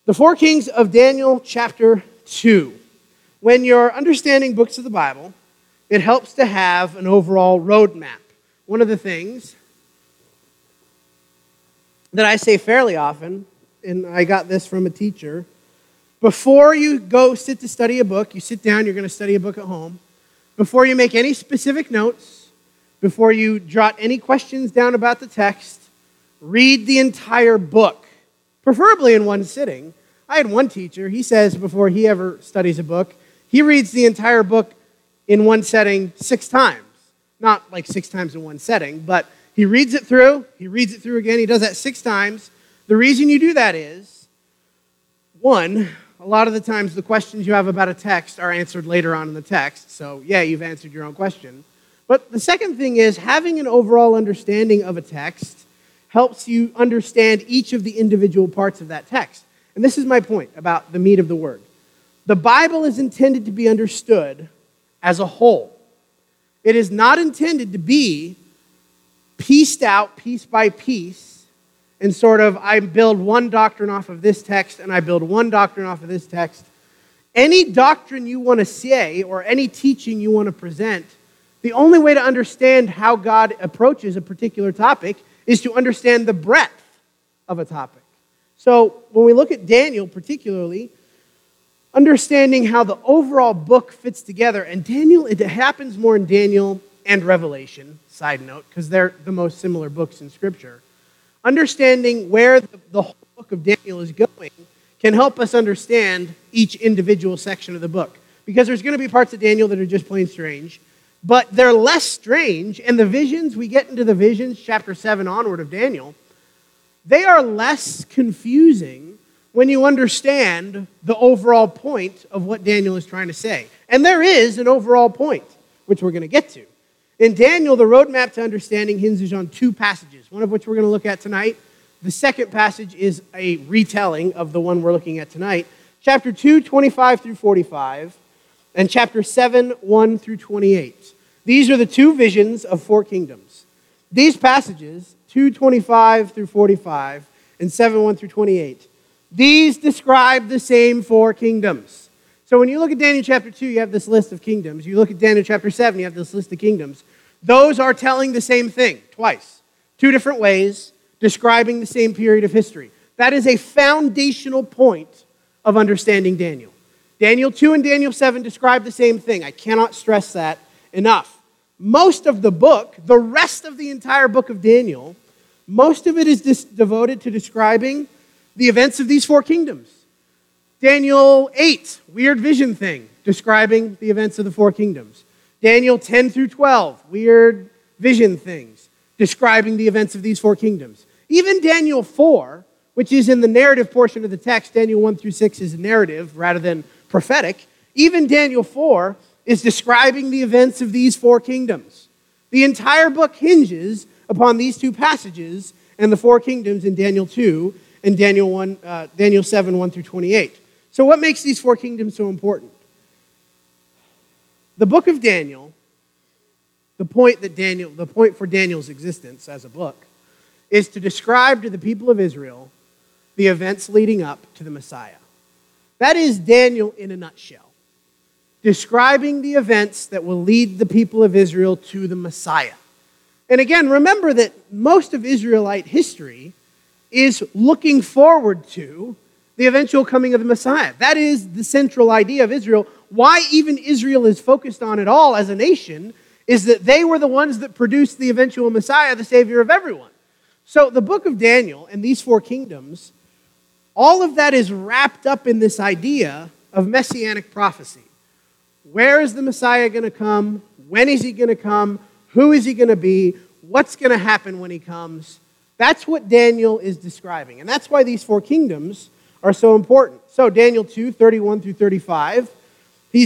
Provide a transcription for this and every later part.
The Four Kings of Daniel, chapter 2. When you're understanding books of the Bible, it helps to have an overall roadmap. One of the things that I say fairly often, and I got this from a teacher, before you go sit to study a book, you sit down, you're going to study a book at home, before you make any specific notes, before you jot any questions down about the text, read the entire book, preferably in one sitting. I had one teacher, he says before he ever studies a book, he reads the entire book in one setting 6 times. Not like 6 times in one setting, but he reads it through again, he does that 6 times. The reason you do that is, one, a lot of the times the questions you have about a text are answered later on in the text, so yeah, you've answered your own question. But the second thing is, having an overall understanding of a text helps you understand each of the individual parts of that text. And this is my point about the meat of the word. The Bible is intended to be understood as a whole. It is not intended to be pieced out piece by piece and sort of, I build one doctrine off of this text and I build one doctrine off of this text. Any doctrine you want to say or any teaching you want to present, the only way to understand how God approaches a particular topic is to understand the breadth of a topic. So when we look at Daniel particularly, understanding how the overall book fits together, and Daniel, it happens more in Daniel and Revelation, side note, because they're the most similar books in Scripture. Understanding where the whole book of Daniel is going can help us understand each individual section of the book. Because there's going to be parts of Daniel that are just plain strange, but they're less strange, and the visions, we get into the visions, chapter 7 onward of Daniel, they are less confusing when you understand the overall point of what Daniel is trying to say. And there is an overall point, which we're going to get to. In Daniel, the roadmap to understanding hinges on 2 passages, one of which we're going to look at tonight. The second passage is a retelling of the one we're looking at tonight. Chapter 2, 25 through 45, and chapter 7, 1 through 28. These are the 2 visions of 4 kingdoms. These passages, 2:25 through 45, and 7, 1 through 28, these describe the same 4 kingdoms. So when you look at Daniel chapter 2, you have this list of kingdoms. You look at Daniel chapter 7, you have this list of kingdoms. Those are telling the same thing twice, 2 different ways, describing the same period of history. That is a foundational point of understanding Daniel. Daniel 2 and Daniel 7 describe the same thing. I cannot stress that enough. Most of the book, the rest of the entire book of Daniel, most of it is devoted to describing the events of these 4 kingdoms. Daniel 8, weird vision thing, describing the events of the 4 kingdoms. Daniel 10 through 12, weird vision things, describing the events of these 4 kingdoms. Even Daniel 4, which is in the narrative portion of the text, Daniel 1 through 6 is narrative rather than prophetic. Even Daniel 4 is describing the events of these 4 kingdoms. The entire book hinges upon these 2 passages and the 4 kingdoms in Daniel 2 and Daniel 7, 1 through 28. So what makes these 4 kingdoms so important? The book of Daniel, the point for Daniel's existence as a book, is to describe to the people of Israel the events leading up to the Messiah. That is Daniel in a nutshell. Describing the events that will lead the people of Israel to the Messiah. And again, remember that most of Israelite history is looking forward to the eventual coming of the Messiah. That is the central idea of Israel. Why even Israel is focused on it all as a nation is that they were the ones that produced the eventual Messiah, the Savior of everyone. So the book of Daniel and these 4 kingdoms, all of that is wrapped up in this idea of messianic prophecy. Where is the Messiah going to come? When is he going to come? Who is he going to be? What's going to happen when he comes? That's what Daniel is describing. And that's why these 4 kingdoms are so important. So Daniel 2, 31 through 35, the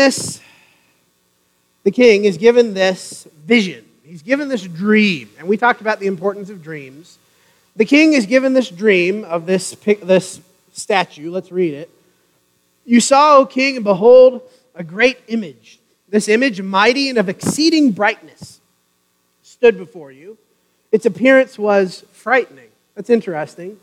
king is given this vision. He's given this dream. And we talked about the importance of dreams. The king is given this dream of this statue. Let's read it. You saw, O king, and behold, a great image. This image, mighty and of exceeding brightness, stood before you. Its appearance was frightening. That's interesting.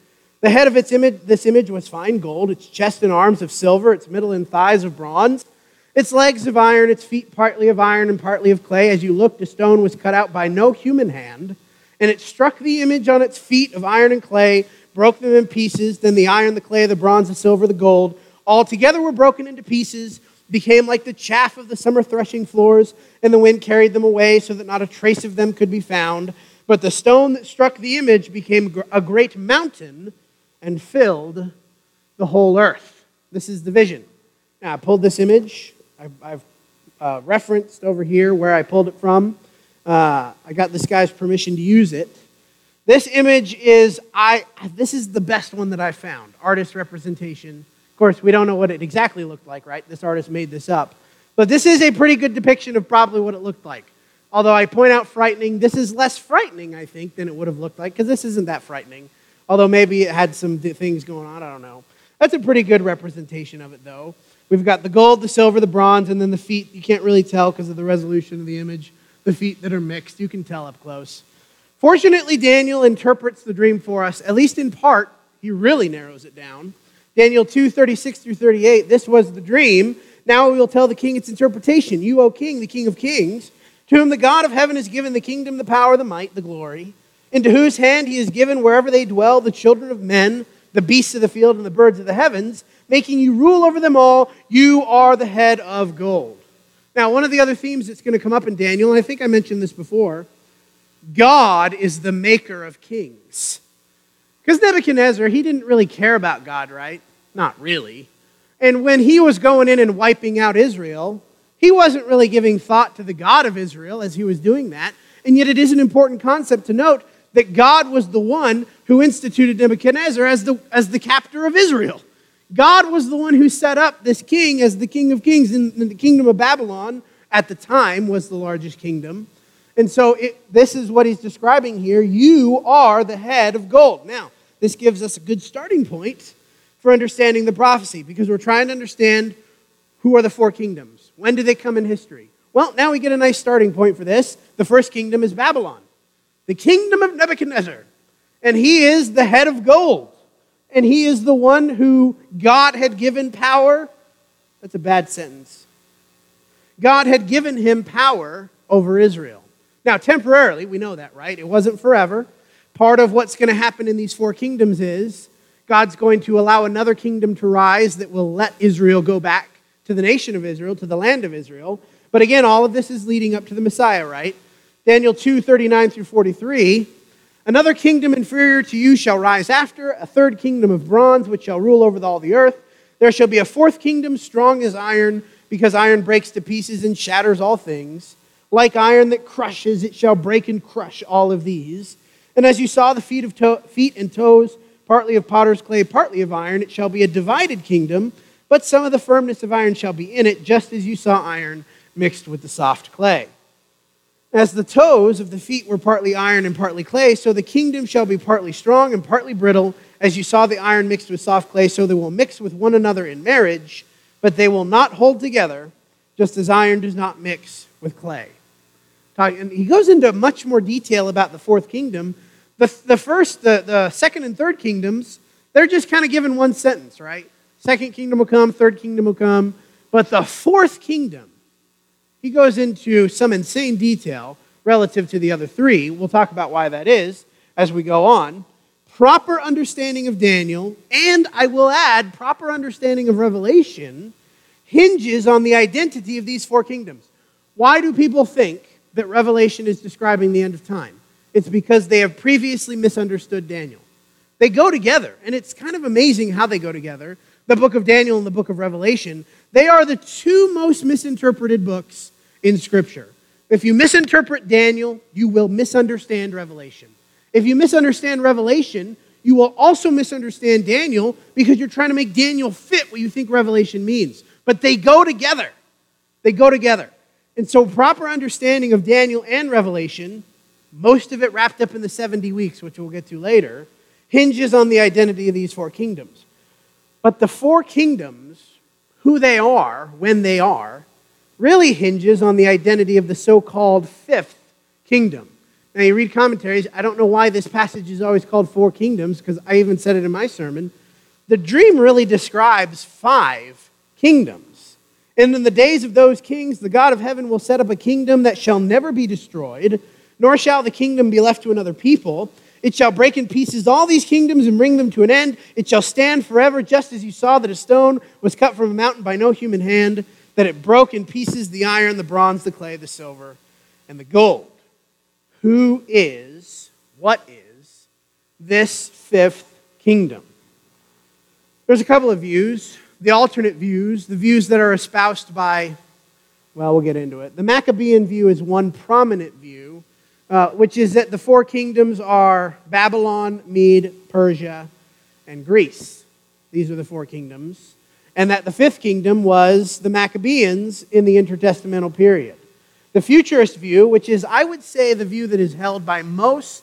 The head of this image was fine gold, its chest and arms of silver, its middle and thighs of bronze, its legs of iron, its feet partly of iron and partly of clay. As you looked, a stone was cut out by no human hand, and it struck the image on its feet of iron and clay, broke them in pieces. Then the iron, the clay, the bronze, the silver, the gold, all together were broken into pieces, became like the chaff of the summer threshing floors, and the wind carried them away so that not a trace of them could be found. But the stone that struck the image became a great mountain and filled the whole earth. This is the vision. Now, I pulled this image. I've referenced over here where I pulled it from. I got this guy's permission to use it. This image is the best one that I found. Artist representation. Of course, we don't know what it exactly looked like, right? This artist made this up. But this is a pretty good depiction of probably what it looked like. Although I point out frightening, this is less frightening, I think, than it would have looked like, because this isn't that frightening. Although maybe it had some things going on, I don't know. That's a pretty good representation of it, though. We've got the gold, the silver, the bronze, and then the feet. You can't really tell because of the resolution of the image. The feet that are mixed, you can tell up close. Fortunately, Daniel interprets the dream for us, at least in part. He really narrows it down. Daniel 2:36 through 38, this was the dream. Now we will tell the king its interpretation. You, O king, the king of kings, to whom the God of heaven has given the kingdom, the power, the might, the glory, into whose hand he has given wherever they dwell the children of men, the beasts of the field, and the birds of the heavens, making you rule over them all. You are the head of gold. Now, one of the other themes that's going to come up in Daniel, and I think I mentioned this before, God is the maker of kings. Because Nebuchadnezzar, he didn't really care about God, right? Not really. And when he was going in and wiping out Israel, he wasn't really giving thought to the God of Israel as he was doing that. And yet it is an important concept to note that God was the one who instituted Nebuchadnezzar as the captor of Israel. God was the one who set up this king as the king of kings. And the kingdom of Babylon at the time was the largest kingdom. And so this is what he's describing here. You are the head of gold. Now, this gives us a good starting point for understanding the prophecy, because we're trying to understand who are the four kingdoms. When do they come in history? Well, now we get a nice starting point for this. The first kingdom is Babylon, the kingdom of Nebuchadnezzar. And he is the head of gold. And he is the one who God had given power. That's a bad sentence. God had given him power over Israel. Now, temporarily, we know that, right? It wasn't forever. Part of what's going to happen in these four kingdoms is God's going to allow another kingdom to rise that will let Israel go back to the nation of Israel, to the land of Israel. But again, all of this is leading up to the Messiah, right? Daniel 2:39 through 43. Another kingdom inferior to you shall rise after, a third kingdom of bronze, which shall rule over all the earth. There shall be a fourth kingdom, strong as iron, because iron breaks to pieces and shatters all things. Like iron that crushes, it shall break and crush all of these. And as you saw the feet and toes, partly of potter's clay, partly of iron, it shall be a divided kingdom, but some of the firmness of iron shall be in it, just as you saw iron mixed with the soft clay. As the toes of the feet were partly iron and partly clay, so the kingdom shall be partly strong and partly brittle. As you saw the iron mixed with soft clay, so they will mix with one another in marriage, but they will not hold together, just as iron does not mix with clay. And he goes into much more detail about the fourth kingdom. The second and third kingdoms, they're just kind of given one sentence, right? Second kingdom will come, third kingdom will come. But the fourth kingdom, he goes into some insane detail relative to the other three. We'll talk about why that is as we go on. Proper understanding of Daniel, and I will add, proper understanding of Revelation, hinges on the identity of these four kingdoms. Why do people think that Revelation is describing the end of time? It's because they have previously misunderstood Daniel. They go together, and it's kind of amazing how they go together. The book of Daniel and the book of Revelation, they are the two most misinterpreted books in Scripture. If you misinterpret Daniel, you will misunderstand Revelation. If you misunderstand Revelation, you will also misunderstand Daniel because you're trying to make Daniel fit what you think Revelation means. But they go together. They go together. And so proper understanding of Daniel and Revelation, most of it wrapped up in the 70 weeks, which we'll get to later, hinges on the identity of these four kingdoms. But the four kingdoms, who they are, when they are, really hinges on the identity of the so-called fifth kingdom. Now, you read commentaries. I don't know why this passage is always called 4 kingdoms, because I even said it in my sermon. The dream really describes 5 kingdoms. And in the days of those kings, the God of heaven will set up a kingdom that shall never be destroyed, nor shall the kingdom be left to another people. It shall break in pieces all these kingdoms and bring them to an end. It shall stand forever, just as you saw that a stone was cut from a mountain by no human hand, that it broke in pieces the iron, the bronze, the clay, the silver, and the gold. What is this 5th kingdom? There's a couple of views. The alternate views, the views that are espoused by, well, we'll get into it. The Maccabean view is one prominent view, which is that the 4 kingdoms are Babylon, Mede, Persia, and Greece. These are the 4 kingdoms. And that the 5th kingdom was the Maccabeans in the intertestamental period. The futurist view, which is, I would say, the view that is held by most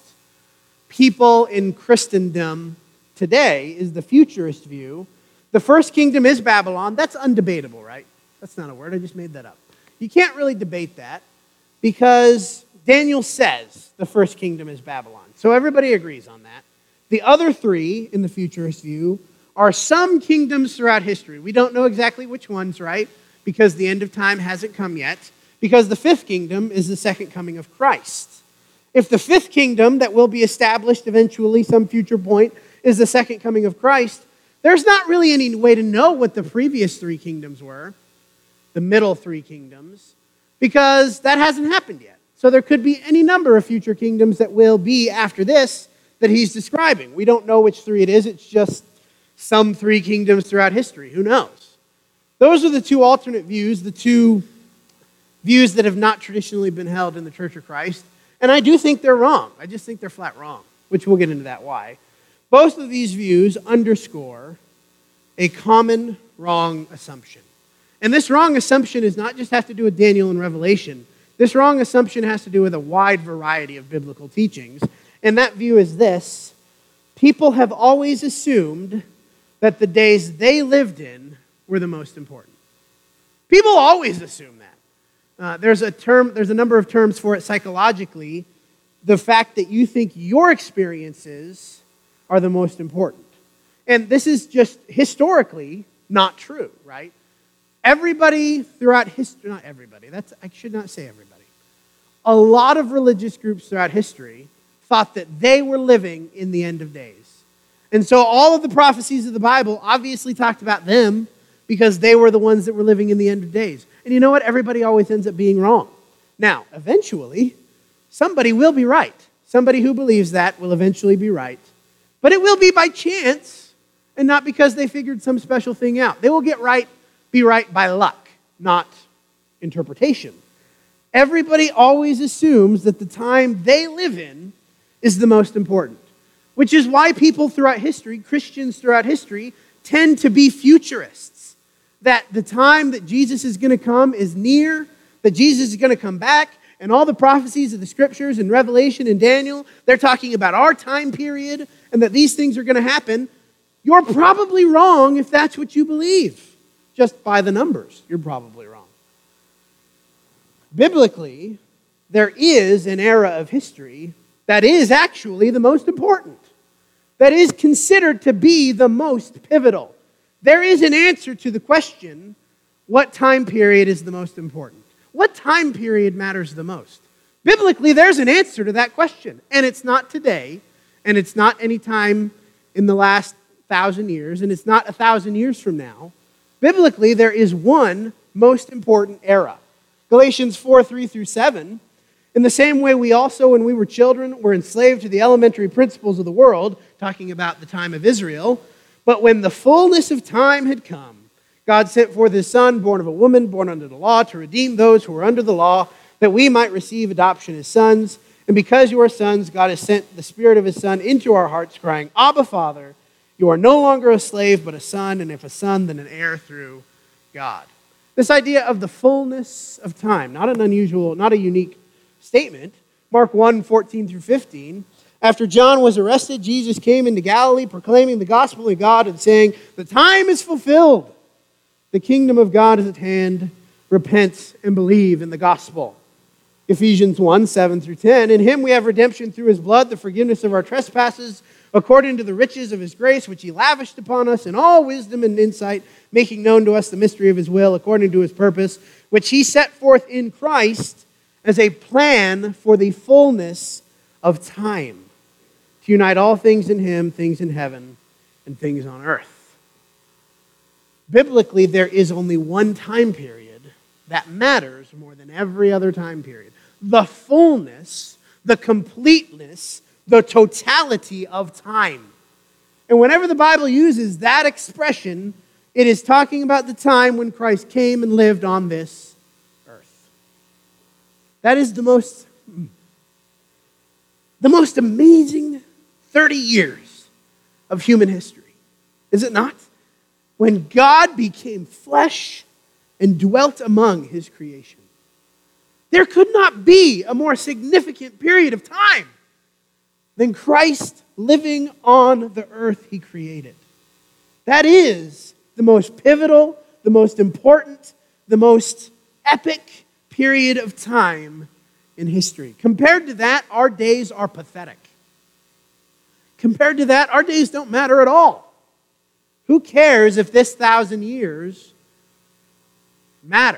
people in Christendom today, is the futurist view. The first kingdom is Babylon. That's undebatable, right? That's not a word. I just made that up. You can't really debate that because Daniel says the first kingdom is Babylon. So everybody agrees on that. The other 3 in the futurist view are some kingdoms throughout history. We don't know exactly which ones, right? Because the end of time hasn't come yet. Because the 5th kingdom is the second coming of Christ. If the 5th kingdom that will be established eventually, some future point, is the second coming of Christ, there's not really any way to know what the previous 3 kingdoms were, the middle 3 kingdoms, because that hasn't happened yet. So there could be any number of future kingdoms that will be after this that he's describing. We don't know which 3 it is. It's just some 3 kingdoms throughout history. Who knows? Those are the 2 alternate views, the 2 views that have not traditionally been held in the Church of Christ. And I do think they're wrong. I just think they're flat wrong, which we'll get into that why. Both of these views underscore a common wrong assumption. And this wrong assumption does not just have to do with Daniel and Revelation. This wrong assumption has to do with a wide variety of biblical teachings. And that view is this: people have always assumed that the days they lived in were the most important. People always assume that. There's a number of terms for it psychologically. The fact that you think your experiences are the most important. And this is just historically not true, right? Everybody throughout history, not everybody, I should not say everybody. A lot of religious groups throughout history thought that they were living in the end of days. And so all of the prophecies of the Bible obviously talked about them because they were the ones that were living in the end of days. And you know what? Everybody always ends up being wrong. Now, eventually, somebody will be right. Somebody who believes that will eventually be right. But it will be by chance and not because they figured some special thing out. They will be right by luck, not interpretation. Everybody always assumes that the time they live in is the most important, which is why people throughout history, Christians throughout history, tend to be futurists. That the time that Jesus is going to come is near, that Jesus is going to come back, and all the prophecies of the scriptures and Revelation and Daniel, they're talking about our time period and that these things are going to happen. You're probably wrong if that's what you believe. Just by the numbers, you're probably wrong. Biblically, there is an era of history that is actually the most important, that is considered to be the most pivotal. There is an answer to the question, what time period is the most important? What time period matters the most? Biblically, there's an answer to that question. And it's not today, and it's not any time in the last 1,000 years, and it's not 1,000 years from now. Biblically, there is one most important era. Galatians 4:3-7. In the same way, we also, when we were children, were enslaved to the elementary principles of the world, talking about the time of Israel. But when the fullness of time had come, God sent forth his Son, born of a woman, born under the law, to redeem those who were under the law, that we might receive adoption as sons. And because you are sons, God has sent the Spirit of his Son into our hearts, crying, Abba, Father. You are no longer a slave, but a son, and if a son, then an heir through God. This idea of the fullness of time, not a unique statement. Mark 1:14-15. After John was arrested, Jesus came into Galilee proclaiming the gospel of God and saying, the time is fulfilled. The kingdom of God is at hand. Repent and believe in the gospel. Ephesians 1, 7 through 10. In him we have redemption through his blood, the forgiveness of our trespasses, according to the riches of his grace, which he lavished upon us in all wisdom and insight, making known to us the mystery of his will, according to his purpose, which he set forth in Christ as a plan for the fullness of time, to unite all things in him, things in heaven and things on earth. Biblically, there is only one time period that matters more than every other time period. The fullness, the completeness, the totality of time. And whenever the Bible uses that expression, it is talking about the time when Christ came and lived on this earth. That is the most amazing 30 years of human history, is it not? When God became flesh and dwelt among his creation. There could not be a more significant period of time than Christ living on the earth he created. That is the most pivotal, the most important, the most epic period of time in history. Compared to that, our days are pathetic. Compared to that, our days don't matter at all. Who cares if this 1,000 years matters?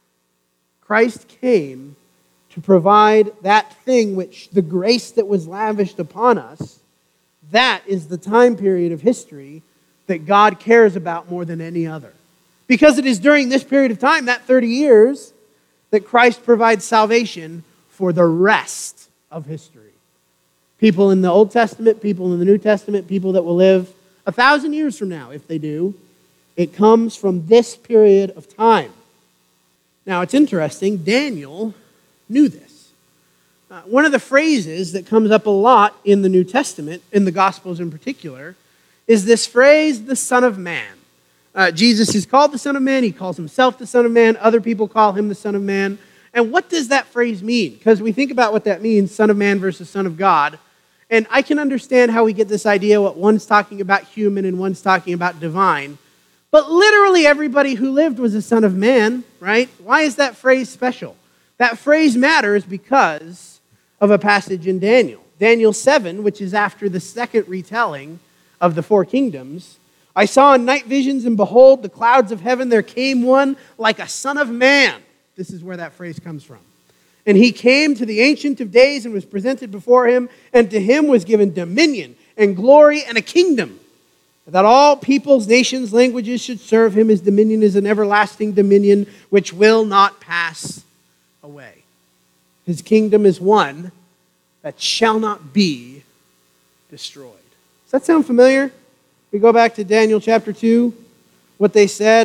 Christ came to provide that thing which the grace that was lavished upon us, that is the time period of history that God cares about more than any other. Because it is during this period of time, that 30 years, that Christ provides salvation for the rest of history. People in the Old Testament, people in the New Testament, people that will live 1,000 years from now, if they do, it comes from this period of time. Now, it's interesting, Daniel knew this. One of the phrases that comes up a lot in the New Testament, in the Gospels in particular, is this phrase, the Son of Man. Jesus is called the Son of Man. He calls himself the Son of Man. Other people call him the Son of Man. And what does that phrase mean? Because we think about what that means, Son of Man versus Son of God. And I can understand how we get this idea, what one's talking about human and one's talking about divine. But literally everybody who lived was a son of man, right? Why is that phrase special? That phrase matters because of a passage in Daniel. Daniel 7, which is after the second retelling of the four kingdoms. I saw in night visions, and behold, the clouds of heaven, there came one like a son of man. This is where that phrase comes from. And he came to the Ancient of Days and was presented before him, and to him was given dominion and glory and a kingdom, that all peoples, nations, languages should serve him. His dominion is an everlasting dominion which will not pass away. His kingdom is one that shall not be destroyed. Does that sound familiar? We go back to Daniel chapter 2, what he said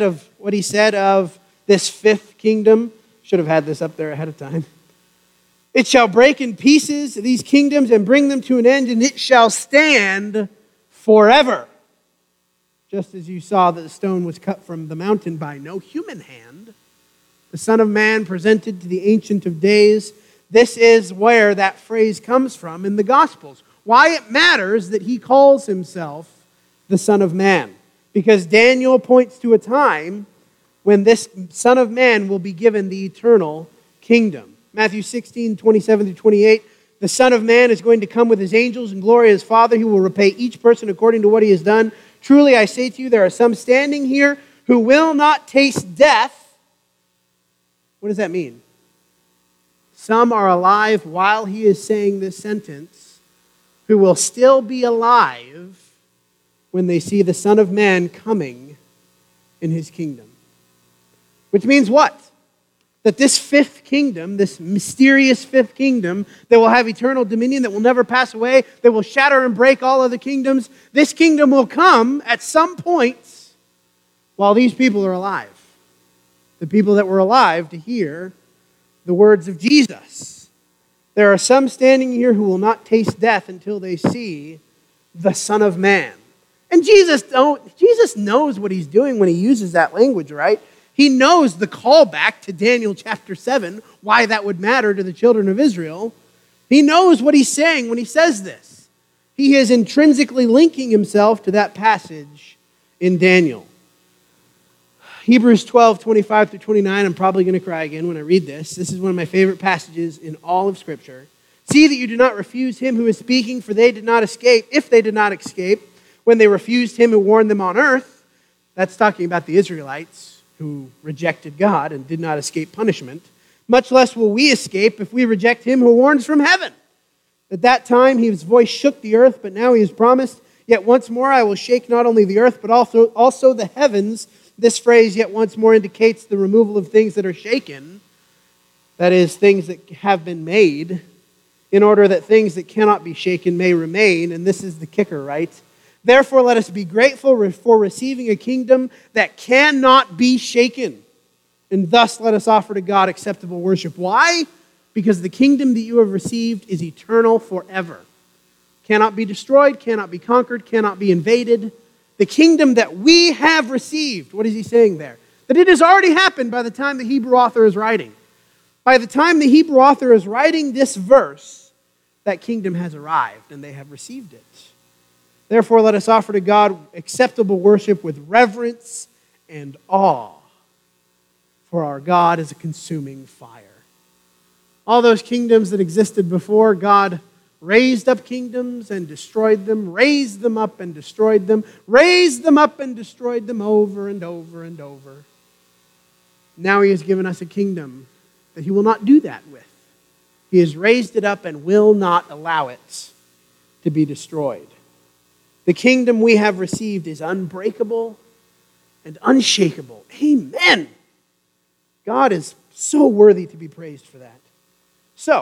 of this fifth kingdom. Should have had this up there ahead of time. It shall break in pieces these kingdoms and bring them to an end, and it shall stand forever. Just as you saw that the stone was cut from the mountain by no human hand, the Son of Man presented to the Ancient of Days. This is where that phrase comes from in the Gospels. Why it matters that he calls himself the Son of Man. Because Daniel points to a time when this Son of Man will be given the eternal kingdom. Matthew 16, 27 through 28. The Son of Man is going to come with his angels and glory of his Father. He will repay each person according to what he has done. Truly, I say to you, there are some standing here who will not taste death. What does that mean? Some are alive while he is saying this sentence, who will still be alive when they see the Son of Man coming in his kingdom. Which means what? That this fifth kingdom, this mysterious fifth kingdom that will have eternal dominion, that will never pass away, that will shatter and break all other kingdoms, this kingdom will come at some point while these people are alive. The people that were alive to hear the words of Jesus. There are some standing here who will not taste death until they see the Son of Man. And Jesus knows what he's doing when he uses that language, right? He knows the callback to Daniel chapter 7, why that would matter to the children of Israel. He knows what he's saying when he says this. He is intrinsically linking himself to that passage in Daniel. Hebrews 12:25 through 29, I'm probably going to cry again when I read this. This is one of my favorite passages in all of Scripture. See that you do not refuse him who is speaking, for they did not escape, if they did not escape, when they refused him who warned them on earth. That's talking about the Israelites who rejected God and did not escape punishment. Much less will we escape if we reject him who warns from heaven. At that time his voice shook the earth, but now he has promised, yet once more I will shake not only the earth, but also the heavens. This phrase, yet once more, indicates the removal of things that are shaken. That is, things that have been made, in order that things that cannot be shaken may remain. And this is the kicker, right? Therefore, let us be grateful for receiving a kingdom that cannot be shaken. And thus, let us offer to God acceptable worship. Why? Because the kingdom that you have received is eternal forever. Cannot be destroyed, cannot be conquered, cannot be invaded. The kingdom that we have received, what is he saying there? That it has already happened by the time the Hebrew author is writing. By the time the Hebrew author is writing this verse, that kingdom has arrived and they have received it. Therefore, let us offer to God acceptable worship with reverence and awe, for our God is a consuming fire. All those kingdoms that existed before, God raised up kingdoms and destroyed them, raised them up and destroyed them, raised them up and destroyed them over and over and over. Now he has given us a kingdom that he will not do that with. He has raised it up and will not allow it to be destroyed. The kingdom we have received is unbreakable and unshakable. Amen. God is so worthy to be praised for that. So,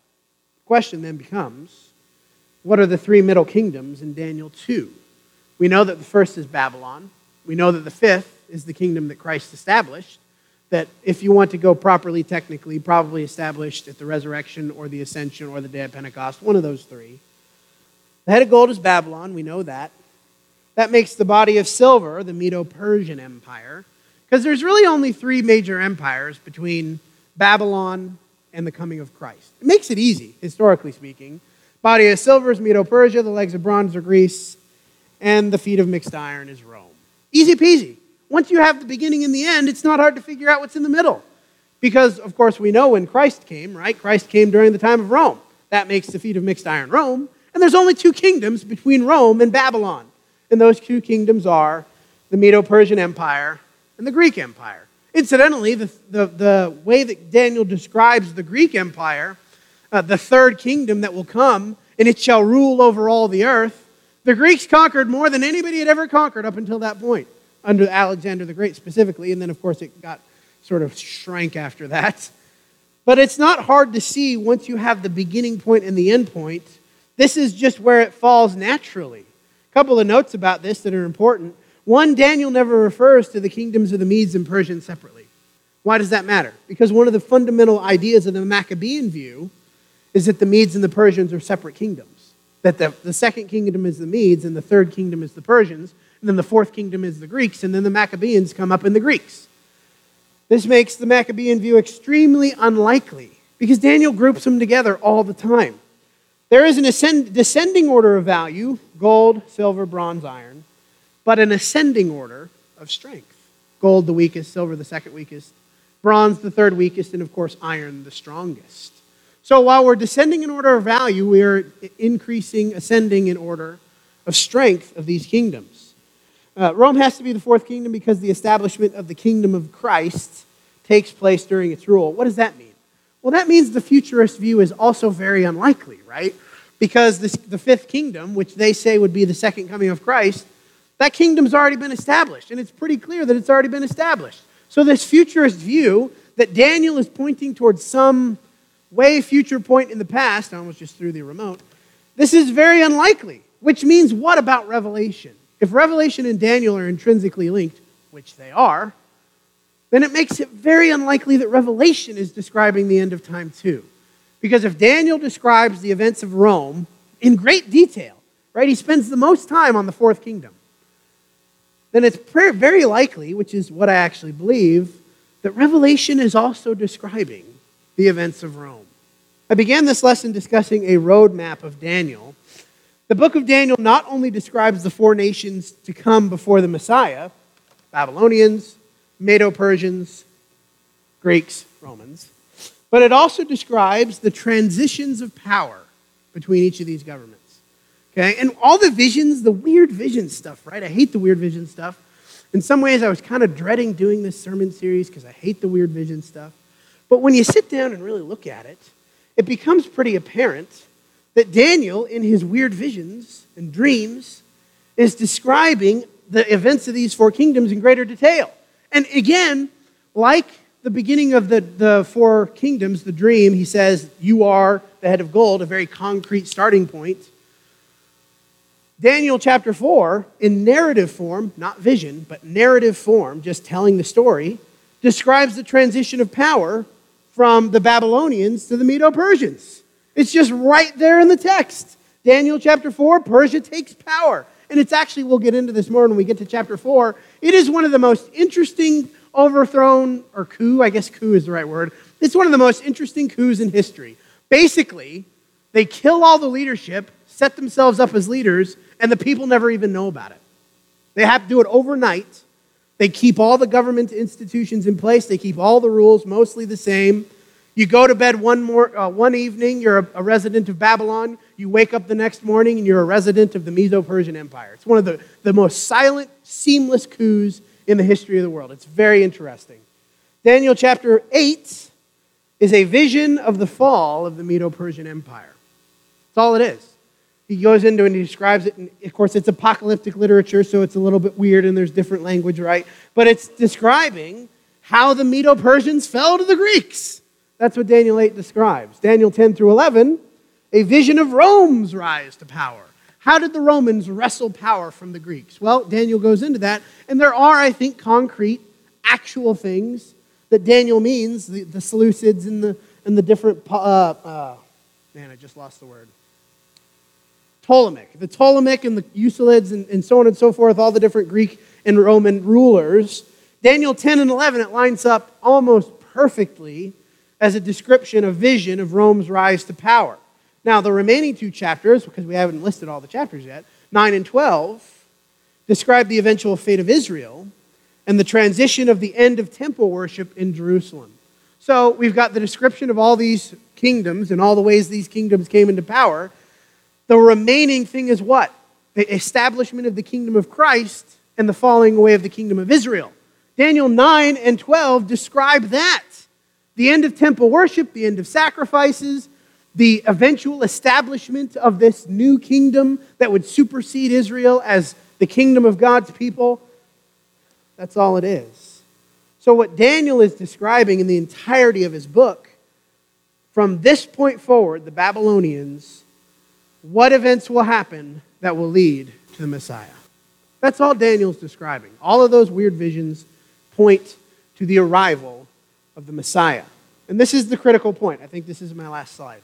the question then becomes, what are the three middle kingdoms in Daniel 2? We know that the first is Babylon. We know that the fifth is the kingdom that Christ established, that if you want to go properly technically, probably established at the resurrection or the ascension or the day of Pentecost, one of those three. The head of gold is Babylon, we know that. That makes the body of silver the Medo-Persian Empire, because there's really only three major empires between Babylon and the coming of Christ. It makes it easy, historically speaking. Body of silver is Medo-Persia, the legs of bronze are Greece, and the feet of mixed iron is Rome. Easy peasy. Once you have the beginning and the end, it's not hard to figure out what's in the middle. Because, of course, we know when Christ came, right? Christ came during the time of Rome. That makes the feet of mixed iron Rome. And there's only two kingdoms between Rome and Babylon. And those two kingdoms are the Medo-Persian Empire and the Greek Empire. Incidentally, the way that Daniel describes the Greek Empire, the third kingdom that will come, and it shall rule over all the earth, the Greeks conquered more than anybody had ever conquered up until that point, under Alexander the Great specifically, and then of course it got sort of shrank after that. But it's not hard to see once you have the beginning point and the end point. This is just where it falls naturally. A couple of notes about this that are important. One, Daniel never refers to the kingdoms of the Medes and Persians separately. Why does that matter? Because one of the fundamental ideas of the Maccabean view is that the Medes and the Persians are separate kingdoms. That the second kingdom is the Medes, and the third kingdom is the Persians, and then the fourth kingdom is the Greeks, and then the Maccabeans come up in the Greeks. This makes the Maccabean view extremely unlikely, because Daniel groups them together all the time. There is an descending order of value, gold, silver, bronze, iron, but an ascending order of strength. Gold the weakest, silver the second weakest, bronze the third weakest, and of course iron the strongest. So while we're descending in order of value, we are ascending in order of strength of these kingdoms. Rome has to be the fourth kingdom because the establishment of the kingdom of Christ takes place during its rule. What does that mean? Well, that means the futurist view is also very unlikely, right? Because the fifth kingdom, which they say would be the second coming of Christ, that kingdom's already been established, and it's pretty clear that it's already been established. So this futurist view that Daniel is pointing towards some way future point in the past, I almost just threw the remote, this is very unlikely, which means what about Revelation? If Revelation and Daniel are intrinsically linked, which they are, then it makes it very unlikely that Revelation is describing the end of time too. Because if Daniel describes the events of Rome in great detail, right, he spends the most time on the fourth kingdom, then it's very likely, which is what I actually believe, that Revelation is also describing the events of Rome. I began this lesson discussing a roadmap of Daniel. The book of Daniel not only describes the four nations to come before the Messiah, Babylonians, Medo-Persians, Greeks, Romans. But it also describes the transitions of power between each of these governments. Okay? And all the visions, the weird vision stuff, right? I hate the weird vision stuff. In some ways, I was kind of dreading doing this sermon series because I hate the weird vision stuff. But when you sit down and really look at it, it becomes pretty apparent that Daniel, in his weird visions and dreams, is describing the events of these four kingdoms in greater detail. And again, like the beginning of the four kingdoms, the dream, he says, you are the head of gold, a very concrete starting point. Daniel chapter 4, in narrative form, not vision, but narrative form, just telling the story, describes the transition of power from the Babylonians to the Medo-Persians. It's just right there in the text. Daniel chapter 4, Persia takes power. And it's actually, we'll get into this more when we get to chapter 4, it is one of the most interesting overthrown, or coup, I guess coup is the right word. It's one of the most interesting coups in history. Basically, they kill all the leadership, set themselves up as leaders, and the people never even know about it. They have to do it overnight. They keep all the government institutions in place. They keep all the rules mostly the same. You go to bed one evening, you're a resident of Babylon. You wake up the next morning, and you're a resident of the Medo-Persian Empire. It's one of the most silent, seamless coups in the history of the world. It's very interesting. Daniel chapter 8 is a vision of the fall of the Medo-Persian Empire. That's all it is. He goes into and he describes it, and of course it's apocalyptic literature, so it's a little bit weird and there's different language, right? But it's describing how the Medo-Persians fell to the Greeks. That's what Daniel 8 describes. Daniel 10 through 11, a vision of Rome's rise to power. How did the Romans wrestle power from the Greeks? Well, Daniel goes into that, and there are, I think, concrete, actual things that Daniel means, the Seleucids and the different, man, I just lost the word. Ptolemaic. The Ptolemaic and the Euclids and so on and so forth, all the different Greek and Roman rulers. Daniel 10 and 11, it lines up almost perfectly as a description, a vision of Rome's rise to power. Now, the remaining two chapters, because we haven't listed all the chapters yet, 9 and 12, describe the eventual fate of Israel and the transition of the end of temple worship in Jerusalem. So we've got the description of all these kingdoms and all the ways these kingdoms came into power. The remaining thing is what? The establishment of the kingdom of Christ and the falling away of the kingdom of Israel. Daniel 9 and 12 describe that. The end of temple worship, the end of sacrifices, the eventual establishment of this new kingdom that would supersede Israel as the kingdom of God's people. That's all it is. So what Daniel is describing in the entirety of his book, from this point forward, the Babylonians, what events will happen that will lead to the Messiah. That's all Daniel's describing. All of those weird visions point to the arrival of the Messiah. And this is the critical point. I think this is my last slide.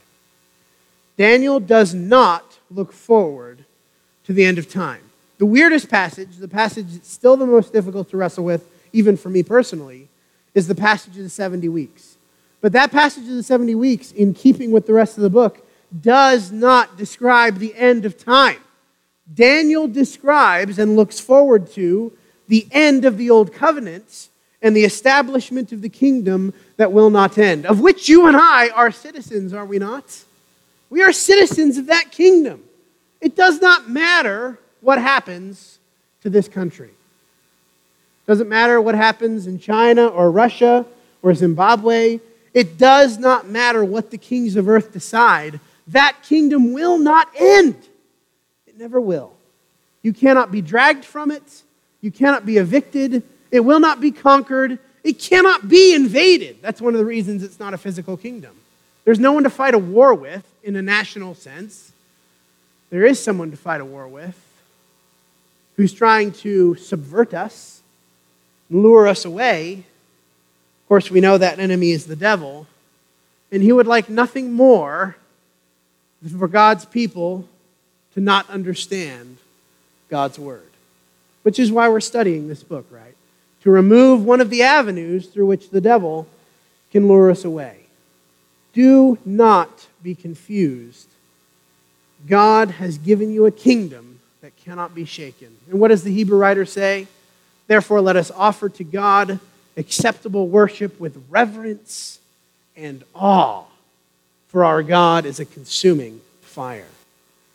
Daniel does not look forward to the end of time. The weirdest passage, the passage that's still the most difficult to wrestle with, even for me personally, is the passage of the 70 weeks. But that passage of the 70 weeks, in keeping with the rest of the book, does not describe the end of time. Daniel describes and looks forward to the end of the Old Covenant and the establishment of the kingdom that will not end, of which you and I are citizens, are we not? We are citizens of that kingdom. It does not matter what happens to this country. It doesn't matter what happens in China or Russia or Zimbabwe. It does not matter what the kings of earth decide. That kingdom will not end. It never will. You cannot be dragged from it. You cannot be evicted. It will not be conquered. It cannot be invaded. That's one of the reasons it's not a physical kingdom. There's no one to fight a war with in a national sense. There is someone to fight a war with who's trying to subvert us, lure us away. Of course, we know that enemy is the devil, and he would like nothing more than for God's people to not understand God's word, which is why we're studying this book, right? To remove one of the avenues through which the devil can lure us away. Do not be confused. God has given you a kingdom that cannot be shaken. And what does the Hebrew writer say? Therefore, let us offer to God acceptable worship with reverence and awe, for our God is a consuming fire.